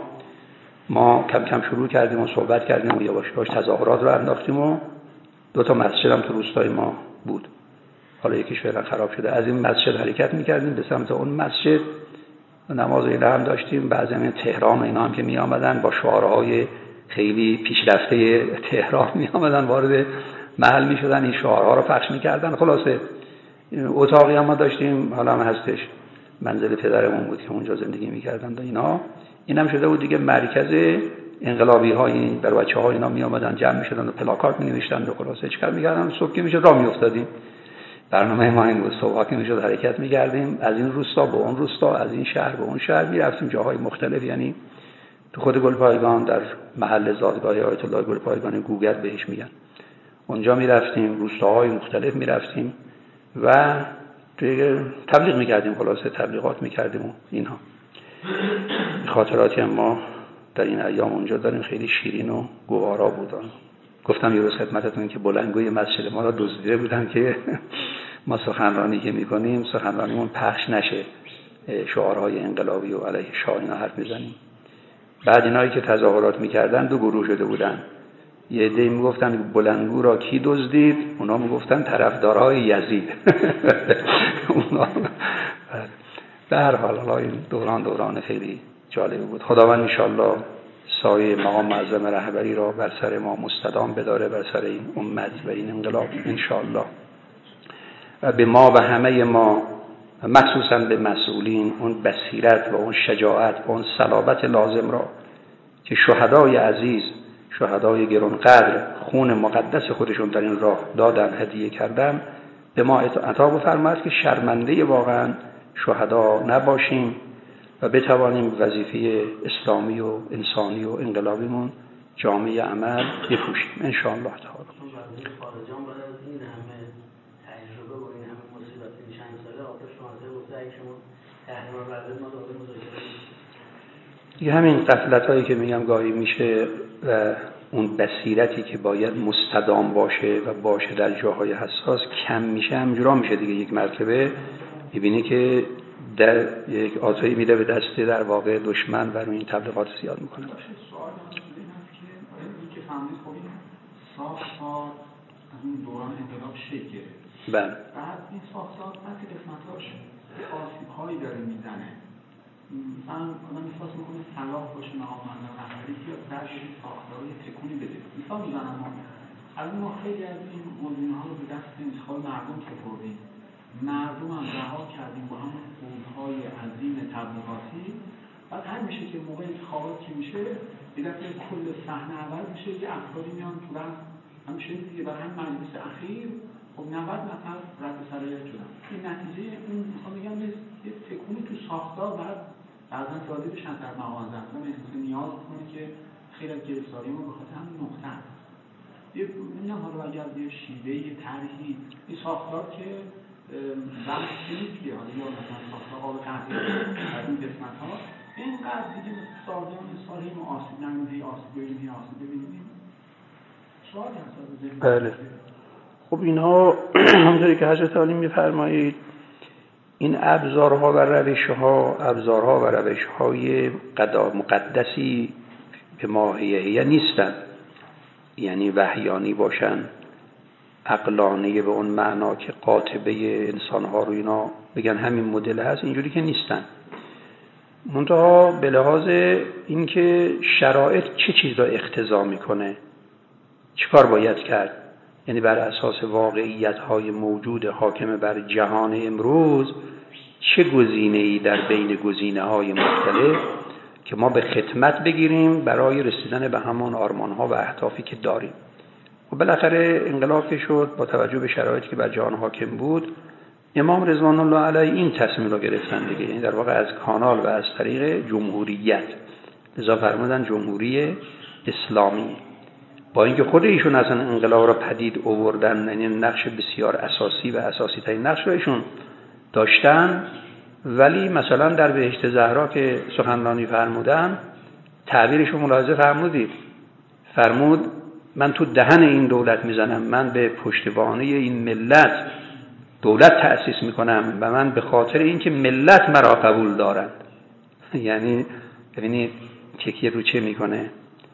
ما کم کم شروع کردیم و صحبت کردیم و یواش یواش تظاهرات رو انداختیم و دو تا مسجد هم تو روستای ما بود. حالا یکیش فعلا خراب شده. از این مسجد حرکت می‌کردیم به سمت اون مسجد و نماز اینا هم داشتیم. بعضی هم تهران و اینا هم که می آمدن با شعارهای خیلی پیشرفته تهران می آمدن وارد محل می شدن، این شعارها رو پخش می کردن. خلاصه اتاقی هم ما داشتیم، حالا هم هستش، منزل پدرمون بود که اونجا زندگی می کردن و اینا. این هم شده بود دیگه مرکز انقلابی ها. این در بچه ها اینا می آمدن جمع می شدن و پلاکارد می نوشتن و خلاصه چیکار می کردن. صبح که می شد راه می افتادیم. برنامه ما این بود، صبح که می شد حرکت می کردیم از این روستا به اون روستا، از این شهر به اون شهر می رفتیم، جاهای مختلف. یعنی تو خود گلپایگان در محل زادگاه آیت الله گلپایگان گوگرد بهش میگن، اونجا می رفتیم، روستاهای مختلف می رفتیم و دیگه تبلیغ می کردیم. خلاصه تبلیغات می کردیم و اینها. خاطراتی هم ما در این ایام اونجا داریم، خیلی شیرین و گوارا بودن. گفتم یه روز خدمتتون که بلندگوی مسجد ما را دزدیده بودن که ما سخنرانی که میکنیم سخنرانیمون پخش نشه، شعارهای انقلابی و علیه شاه اینا حرف میزنیم. بعد اینایی که تظاهرات میکردن دو گروه شده بودن، یه عده‌ای میگفتن بلندگو را کی دزدید، اونا میگفتن طرفدارای یزید. اونا به هر حال حالا این دوران دوران خیلی جالب بود. خداوند انشالله سایه مقام معظم رهبری را بر سر ما مستدام بداره، بر سر این امت و این انقلاب انشالله، و به ما و همه ما مخصوصا به مسئولین اون بصیرت و اون شجاعت و اون صلابت لازم را که شهدای عزیز، شهدای گرانقدر خون مقدس خودشون در این راه دادن، هدیه کردن، به ما عطا بفرماید که شرمنده واقعا شهدا نباشیم و بتوانیم وظیفه اسلامی و انسانی و انقلابیمون جامعه عمل بپوشیم ان شاء الله تعالی. خارجان بعد از این همه تجربه و این همه مصیبت این چند ساله آخر شما گفته اگه شما تحریم ورزش ما دوباره مذاکره دیگه همین غفلتایی که میگم گاهی میشه و اون بصیرتی که باید مستدام باشه و باشه در جاهای حساس کم میشه، همجورا میشه دیگه. یک مرتبه میبینی که در یک آتایی میده به دست در واقع دشمن و این تبلیغات زیاد میکنه. سوال این هست که این که فهمید خب این ساختار از اون دوران انقلاب شکل گرفت. بله. بعد این ساختار بعد که قسمتاش آسیب‌هایی داره میزنه. مثلا آدم احساس میکنه صلاح باشه مقام معظم رهبری بیاد در این ساختارهای تکونی بده. مثال میزنم ما از ما خیلی از این گزینه‌ها رو به دست انتخاب مردم سپردیم. مردم هم رها کردیم با همون قولهای عظیم تبلیغاتی. بعد هر میشه که موقع انتخابات که میشه به دفعه کل صحنه عوض میشه، یه افرادی میان تو رفت همیشه دیگه برای همین مجلس اخیر خب نود نفر رد صلاحیت شدن. این نتیجه اون میخوام بگم یه تکونی تو ساختار بعد بعضا پیاده بشن در مقام معظم احساس نیاز میکنه که خیلی از گرفتاریمون به خاطر همین نقطه است. یه نمیدونم حالا اگر یه شیوه یه طرحی این ساختار که وقت نیست که حالا یا مثلا ساختار قابل تغییر از این قسمت ها اینقدر دیگه سازمان سالی ما آسیب نمیده، آسیب ببینیم آسیب ببینیم سوال هست. بله. خب اینها همونطوری که حضرت علی میفرمایید این ابزارها و روشها ابزارها و روشهای مقدسی به ماهیه نیستن، یعنی وحیانی باشن، عقلانی به اون معنا که قاطبه انسانها رو اینا بگن همین مدل هست، اینجوری که نیستن. منتها به لحاظ این که شرایط چه چیز را اقتضا میکنه، چه کار باید کرد، یعنی بر اساس واقعیت‌های موجود حاکم بر جهان امروز چه گزینه‌ای در بین گزینه‌های مختلف که ما به خدمت بگیریم برای رسیدن به همان آرمان‌ها و اهدافی که داریم. و بالاخره انقلاب که شد با توجه به شرایطی که بر جهان حاکم بود، امام رضوان الله علیه این تصمیم رو گرفتن دیگه، یعنی در واقع از کانال و از طریق جمهوریت، لذا فرمودن جمهوری اسلامی. با اینکه خود ایشون اصلا انقلاب را پدید آوردن، یعنی نقش بسیار اساسی و اساسی ترین نقش را ایشون داشتن، ولی مثلا در بهشت زهرا که سخنرانی فرمودن تعبیرشون ملاحظه فرمودید، فرمود من تو دهن این دولت میزنم، من به پشتوانه این ملت دولت تأسیس میکنم و من به خاطر اینکه ملت مرا قبول دارند. یعنی ببینید تکیه رو چه میکنه.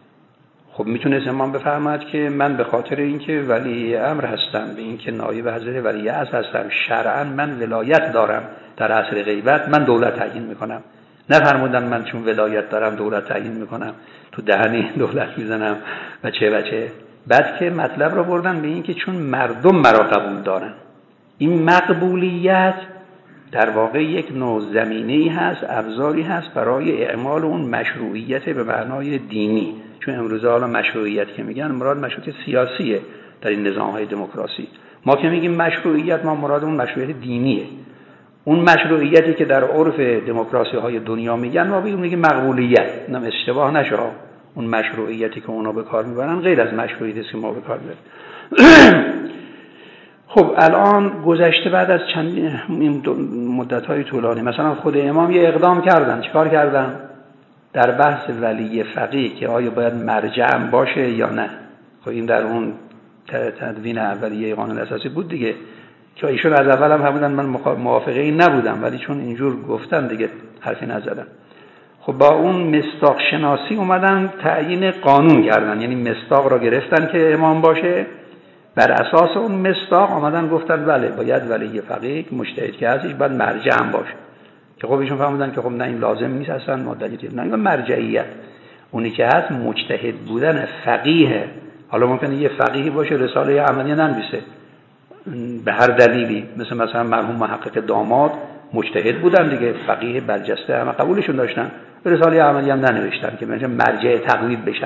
خب میتونه امام بفرماید که من به خاطر اینکه ولی امر هستم، به اینکه نایب حضرت ولی عصر هستم، شرعا من ولایت دارم، در عصر غیبت من دولت تعیین میکنم. نفرمودم من چون ولایت دارم دولت تعیین میکنم، تو دهن این دولت میزنم و چه و چه. بعد که مطلب رو بردن به این که چون مردم مرا قبول دارن. این مقبولیت در واقع یک نوع زمینه‌ای هست، ابزاری هست برای اعمال اون مشروعیت به معنای دینی. چون امروزه حالا مشروعیت که میگن مراد مشروعیت سیاسیه در این نظام‌های دموکراسی. ما که میگیم مشروعیت ما مراد اون مشروعیت دینیه. اون مشروعیتی که در عرف دموکراسی‌های دنیا میگن ما میگیم مقبولیت. اینم اشتباه نشه. اون مشروعیتی که اونا به کار میبرن غیر از مشروعیتی است که ما به کار میبریم. خب الان گذشته بعد از چند این مدت‌های طولانی مثلا خود امام یه اقدام کردن. چیکار کردن؟ در بحث ولی فقیه که آیا باید مرجع باشه یا نه، خب این در اون تدوین اولیه قانون اساسی بود دیگه، که ایشون از اول هم همودن من موافقه این نبودم، ولی چون اینجور گفتن دیگه حرفی نزدم. خب با اون مصداق شناسی اومدن تعیین قانون کردن، یعنی مصداق را گرفتن که امام باشه، بر اساس اون مصداق آمدن گفتن بله باید ولی فقیه مجتهد که هستش باید مرجع هم باشه. که خب ایشون فهمیدن که خب نه این لازم نیست اصلا مدتی، نه این مرجعیت اونی که هست مجتهد بودن فقیه. حالا ممکنه یه فقیهی باشه رساله عملی ننویسه به هر دلیلی، مثل مثلا مرحوم محقق داماد مجتهد بودن دیگه، فقیه برجسته، همه قبولشون داشتن، رساله عملی هم ننوشتن که مثلا مرجع تقلید بشن.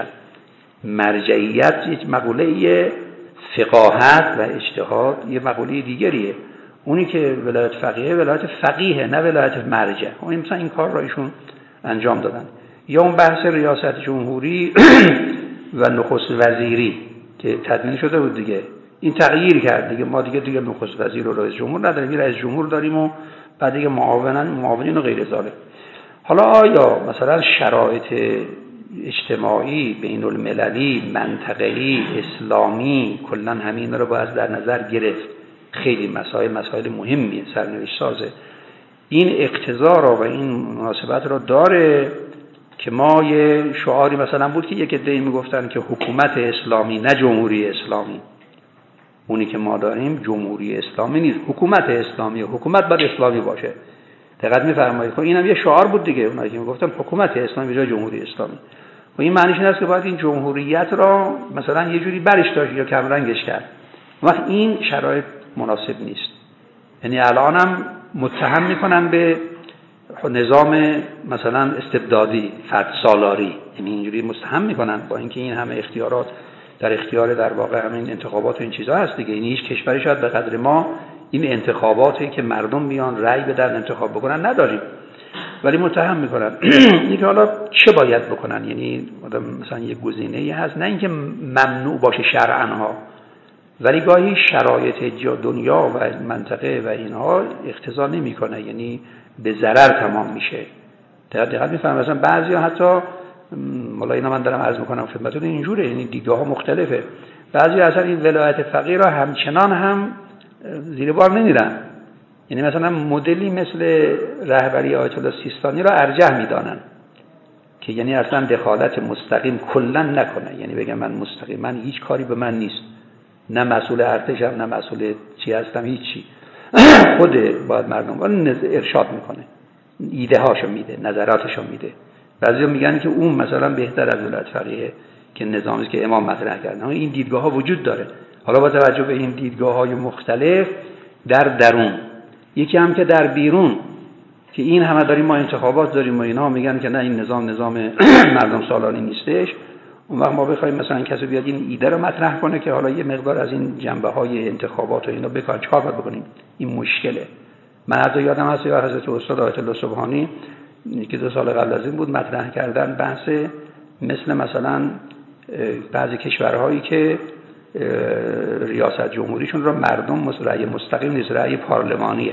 مرجعیت یک مقوله فقاهت و اجتهاد یه مقوله دیگریه، اونی که ولایت فقیه ولایت فقیه نه ولایت مرجع. اون مثلا این کار را ایشون انجام دادن. یا اون بحث ریاست جمهوری و نخست وزیری که تدوین شده بود دیگه، این تغییر کرد دیگه، ما دیگه دیگه نخست وزیر و رئیس جمهور نداریم، رئیس جمهور داریم و بعد دیگه معاونن معاونین و غیر ذالک. حالا آیا مثلا شرایط اجتماعی بین المللی منطقه‌ای اسلامی کلا همین رو باید در نظر گرفت؟ خیلی مسائل مسائل مهمیه، سرنوشت سازه. این اقتضا را و این مناسبت را داره که ما یه شعاری مثلا بود که یک عده‌ای میگفتن که حکومت اسلامی نه جمهوری اسلامی. اونی که ما داریم جمهوری اسلامی نیست، حکومت اسلامی، حکومت باید اسلامی باشه. دقت می‌فرمایید؟ خب اینم یه شعار بود دیگه، اونایی که میگفتن حکومت اسلامی به جای جمهوری اسلامی. و این معنیش این است که باید این جمهوریت را مثلا یه جوری برش داشت یا کم رنگش کرد. وقت این شرایط مناسب نیست. یعنی الانم متهم میکنن به نظام مثلا استبدادی، فرد سالاری، یعنی اینجوری متهم میکنن، با اینکه این همه اختیارات در اختیار در واقع همین انتخابات و این چیزا هست دیگه. یعنی هیچ کشوری شاید به قدر ما این انتخاباتی که مردم میان رأی بدن انتخاب بکنن نداریم، ولی متهم میکنن. اینکه حالا چه باید بکنن؟ یعنی مثلا یه گزینه‌ای هست، نه اینکه ممنوع باشه شرعاً ها، ولی گاهی شرایط دنیا و منطقه و اینها اقتضا نمیکنه، یعنی به ضرر تمام میشه. دقیق دقیق میفهمم. مثلا بعضیا حتی مولا اینا من دارم عرض میکنم خدمتتون اینجوره، یعنی دیدگاه ها مختلفه. بعضیا اصلا این ولایت فقیه را همچنان هم زیر بار نمیرن، یعنی مثلا مدلی مثل رهبری آیت الله سیستانی را ارجح میدانن که یعنی اصلا دخالت مستقیم کلا نکنه، یعنی بگم من مستقیم من هیچ کاری به من نیست، نه مسئول ارتشم نه مسئول چی هستم، هیچی، خود باید مردم رو ارشاد میکنه، ایده هاشو میده، نظراتشو میده. بعضیا میگن که اون مثلا بهتر از ولایت فقیه که نظامی که امام مطرح کردن. این دیدگاه ها وجود داره. حالا با توجه به این دیدگاه های مختلف در درون، یکی هم که در بیرون، که این همه داریم ما انتخابات داریم و اینا میگن که نه این نظام نظام مردم سالاری نیستش. اون وقت ما بخوایم مثلا کسی بیاد این ایده رو مطرح کنه که حالا یه مقدار از این جنبه های انتخابات و اینا بکن، چهار باید بکنیم، این مشکله. من حتی یادم هست یا حضرت استاد آیت الله سبحانی که دو سال قبل از این بود مطرح کردن بحث مثل مثلا بعضی کشورهایی که ریاست جمهوریشون رو مردم رأی مستقیم نیست، رأی پارلمانیه.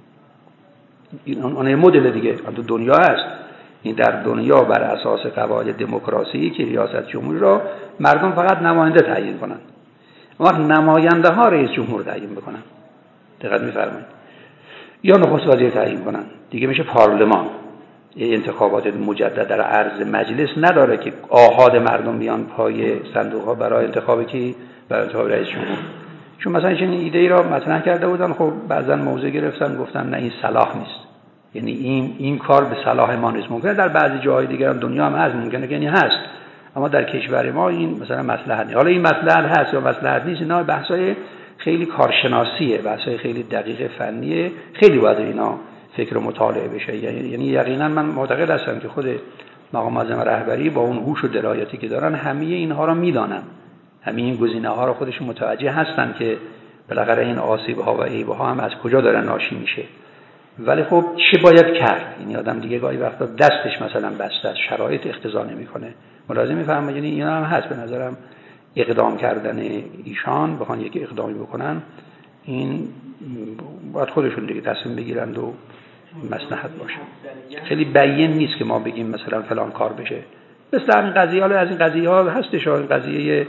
این اون مدل دیگه تو دنیا هست. این در دنیا بر اساس قواعد دموکراسی که ریاست جمهوری رو مردم فقط نماینده تعیین کنن، وقت نماینده ها رئیس جمهور تعیین بکنن. دقت می‌فرمایید؟ یا نخست وزیر تعیین کنن، دیگه میشه پارلمان. یه انتخابات مجدد در عرض مجلس نداره که آحاد مردم بیان پای صندوق ها برای انتخابی که برای انتخاب رئیس جمهور. چون مثلا این ایده ای را مطرح کرده بودن، خب بعضن موضع گرفتن گفتن نه این صلاح نیست، یعنی این این کار به صلاح ما نیست. ممکنه در بعضی جاهای دیگه هم دنیا هم هست، ممکنه که یعنی هست، اما در کشور ما این مثلا مصلحت نیست. حالا این مصلحت هست یا مصلحت نیست، اینا بحث‌های خیلی کارشناسیه، بحث‌های خیلی دقیق فنیه، خیلی باید اینا فکر و مطالعه بشه. یعنی یقینا من معتقد هستم که خود مقام معظم رهبری با اون هوش و درایتی که دارن همه اینها رو میدانن، همه این گزینه‌ها رو خودشون متوجه هستن که بالاخره این آسیب‌ها و عیب‌ها هم از کجا داره ناشی میشه. ولی خب چه باید کرد؟ این آدم دیگه گاهی وقتا دستش مثلا بسته است، شرایط اقتضا نمی‌کنه. ملاحظه می‌فرمایید؟ یعنی اینا هم هست. به نظرم اقدام کردن ایشان بخوان یک اقدامی بکنن، این باید خودشون دیگه تصمیم بگیرند و مصلحت باشه. خیلی بیان نیست که ما بگیم مثلا فلان کار بشه. مثل همین قضیه، حالا از این قضیه ها هستش، این قضیه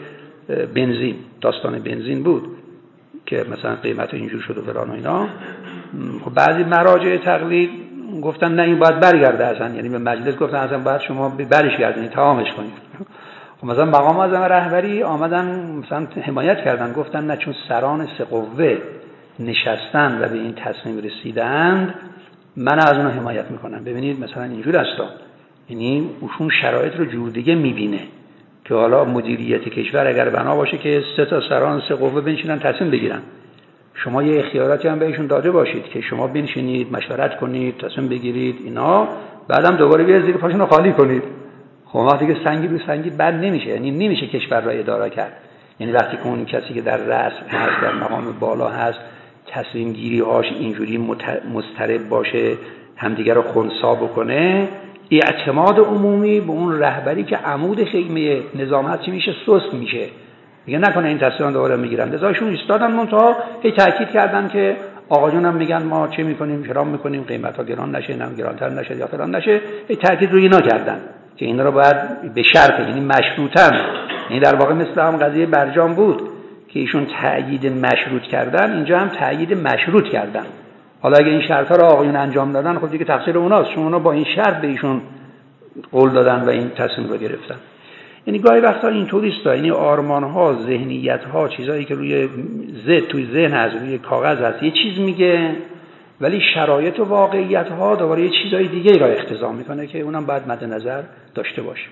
بنزین، داستان بنزین بود که مثلا قیمت اینجور شد و فلان و اینا. خب بعضی مراجع تقلید گفتن نه این باید برگرده اصلا، یعنی به مجلس گفتن اصلا باید شما برش گردونید، تمامش کنید. خب مثلا مقام اعظم رهبری آمدن مثلا حمایت کردن، گفتن نه چون سران سه قوه نشستن و به این تصمیم رسیدند من از اونها حمایت میکنم. ببینید مثلا اینجور هستا، یعنی ایشون شرایط رو جور دیگه میبینه که حالا مدیریت کشور اگر بنا باشه که سه تا سران سه قوه بنشینن تصمیم بگیرن، شما یه اختیاراتی هم بهشون داده باشید که شما بنشینید مشورت کنید تصمیم بگیرید اینا، بعدم دوباره بیاد زیر پاشون رو خالی کنید. خب وقتی که سنگی رو سنگی بد نمیشه، یعنی نمیشه کشور را اداره کرد. یعنی وقتی که اون کسی که در رأس هست در مقام بالا هست تصمیم گیری هاش اینجوری مضطرب باشه، همدیگه رو خنثی بکنه، اعتماد عمومی به اون رهبری که عمود خیمه نظام هست چی میشه؟ سست میشه. میگه نکنه این تصمیمات دوباره میگیرن. لذاشون ایستادن منتها هی تاکید کردن که آقایون هم میگن ما چه میکنیم، چرا میکنیم، قیمت ها گران نشه، نم گرانتر نشه یا فلان نشه. هی تاکید روی اینا کردن که اینا رو باید به شرط، یعنی مشروطاً، یعنی در واقع مثل هم قضیه برجام بود که ایشون تأیید مشروط کردن، اینجا هم تأیید مشروط کردن. حالا اگه این شرطا رو آقایون انجام دادن خب دیگه تقصیر اوناست، چون اونا با این شرط به ایشون قول دادن و این تصمیم رو گرفتن. یعنی گاهی وقتا اینطوری است، یعنی آرمان ها، ذهنیت ها، چیزایی که روی ذهن توی ذهن هست، روی کاغذ هست یه چیز میگه، ولی شرایط و واقعیت ها دوباره یه چیزای دیگه را اقتضا میکنه که اونم باید مد نظر داشته باشه.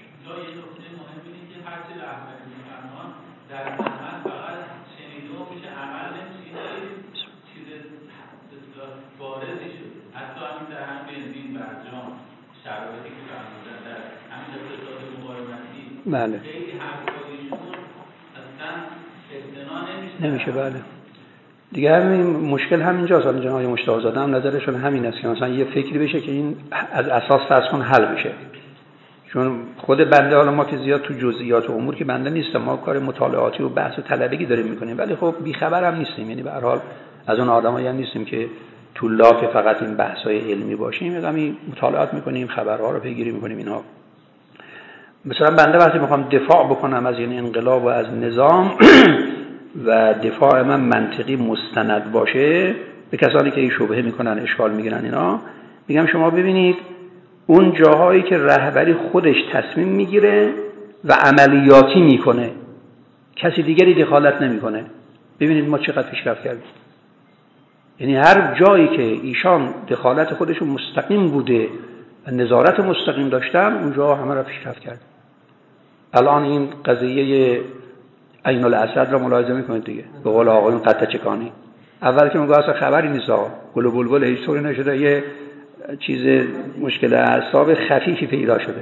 بله نمیشه. بله دیگه همین مشکل همینجاست. حالا جناب مشتاق زاده هم نظرشون همین است که مثلا یه فکری بشه که این از اساس فرض کن حل بشه، چون خود بنده، حالا ما که زیاد تو جزئیات و امور که بنده نیستم، ما کار مطالعاتی و بحث و طلبگی داریم میکنیم، ولی خب بیخبر هم نیستیم، یعنی به هر حال از اون آدمایی هم نیستیم که تو لاک فقط این بحث‌های علمی باشیم، یعنی مطالعات میکنیم، خبرها رو پیگیری میکنیم اینها. مثلا بنده وقتی میخوام دفاع بکنم از این انقلاب و از نظام و دفاع من منطقی مستند باشه، به کسانی که این شبهه میکنن اشکال میگیرن اینا، میگم شما ببینید اون جاهایی که رهبری خودش تصمیم میگیره و عملیاتی میکنه، کسی دیگری دخالت نمیکنه، ببینید ما چقدر پیشرفت کردیم. یعنی هر جایی که ایشان دخالت خودشون مستقیم بوده و نظارت مستقیم داشتن، اونجا همه را پیشرفت کرد. الان این قضیه عین الاسد را ملاحظه میکنید دیگه، به قول آقایون قطع چکانی. اول که میگه اصلا خبری نیست، گل و بلبل هیچ طوری نشده، یه چیز مشکل اعصاب خفیفی پیدا شده.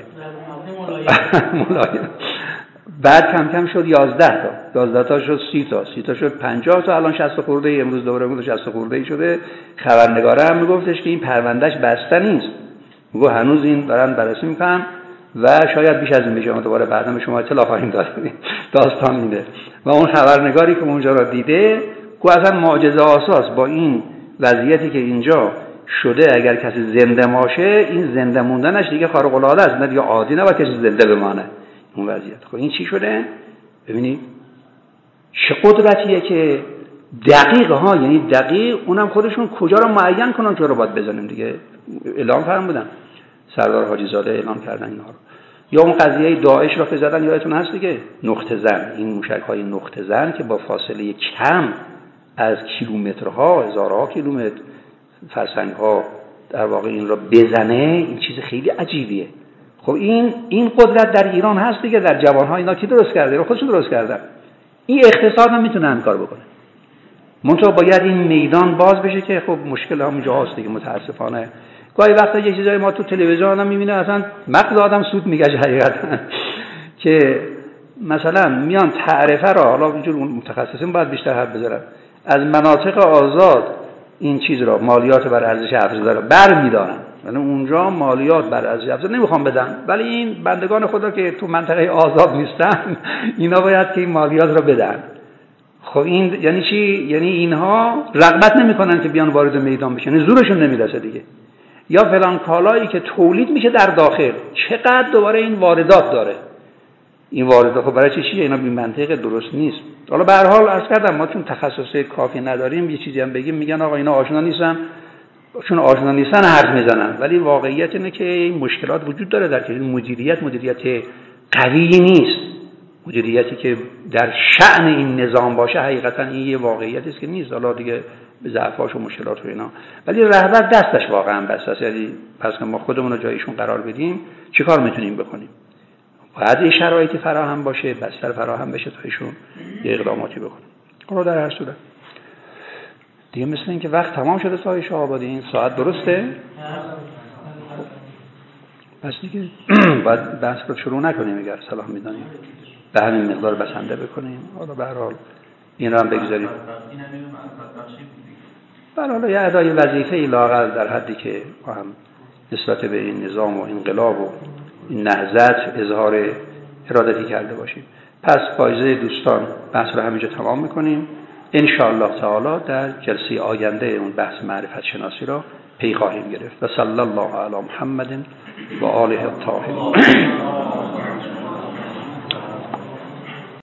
ملایم. بعد کم کم شد یازده تا، یازده تا شد سی تا، سی تا شد پنجاه تا، الان شصت خورده ای، امروز دوباره میگه شصت خورده ای شده. خبرنگاره هم میگفتش که این پروندهش بسته نیست، میگه هنوز این دارن بررسی میکنن و شاید بیش از این بشه، دوباره بعدا به شما اطلاع خواهیم داد. داستان اینه. و اون خبرنگاری که اونجا را دیده گفت اصلا معجزه آساس با این وضعیتی که اینجا شده، اگر کسی زنده باشه این زنده موندنش دیگه خارق العاده است، نه دیگه عادی نه، باید کسی زنده بمانه اون وضعیت. خب این چی شده؟ ببینید چه قدرتیه که دقیق ها، یعنی دقیق اونم خودشون کجا رو معین کنن که رو باید بزنیم دیگه. اعلام فرم بودن سردار حاجی زاده اعلام کردن اینا رو. یا اون قضیه داعش را که زدن یادتون هست دیگه، نقطه زن، این موشک‌های نقطه زن که با فاصله کم از کیلومترها، هزارها کیلومتر، فرسنگ‌ها در واقع این را بزنه، این چیز خیلی عجیبیه. خب این این قدرت در ایران هست دیگه، در جوان‌ها اینا کی درست کرده؟ خودشون درست کردن. این اقتصاد هم میتونه همین کار بکنه. منتها باید این میدان باز بشه که خب مشکل همونجا هست دیگه. متاسفانه گاهی وقتا یه چیزایی ما تو تلویزیون هم می‌بینیم اصلا مغز آدم سود میگه حقیقتا، که مثلا میان تعرفه را، حالا اینجور متخصصین باید بیشتر حرف بزنن، از مناطق آزاد این چیز را، مالیات بر ارزش افزوده را برمی‌دارن، یعنی اونجا مالیات بر ارزش افزوده نمیخوام بدن، ولی این بندگان خدا که تو منطقه آزاد نیستن اینا باید که این مالیات را بدن. خب این یعنی چی؟ یعنی اینها رغبت نمی‌کنن که بیان وارد میدان بشن، یعنی زورشون نمیرسه دیگه. یا فلان کالایی که تولید میشه در داخل چقدر دوباره این واردات داره، این وارد خب برای چیه؟ اینا بی منطق، درست نیست. حالا به هر حال عرض کردم ما چون تخصص کافی نداریم یه چیزی هم بگیم میگن آقا اینا آشنا نیستن، چون آشنا نیستن حرف میزنن. ولی واقعیت اینه که این مشکلات وجود داره در که مدیریت مدیریت قوی نیست، مدیریتی که در شأن این نظام باشه حقیقتا این یه واقعیتی است که نیست. حالا دیگه به ضعفاش و مشکلات و اینا، ولی رهبر دستش واقعا بس است. یعنی پس که ما خودمون رو جایشون قرار بدیم چیکار میتونیم بکنیم؟ باید این شرایطی فراهم باشه، بستر فراهم بشه تا ایشون یه اقداماتی بکنه. حالا در هر صورت دیگه مثل این که وقت تمام شده تا شاه آبادی، این ساعت درسته؟ پس دیگه باید بحث رو شروع نکنیم اگر صلاح میدانیم، به همین مقدار بسنده بکنیم. حالا به هر حال این رو هم بگذاریم. بله حالا یه ادای وظیفه ای لااقل در حدی که ما هم نسبت به این نظام و انقلاب و این نهضت اظهار ارادتی کرده باشیم. پس پاییزه دوستان بحث رو همینجا تمام میکنیم. ان شاء الله تعالی در جلسه آینده اون بحث معرفت شناسی را پی خواهیم گرفت. و صلی الله علی محمد و آله الطاهرین.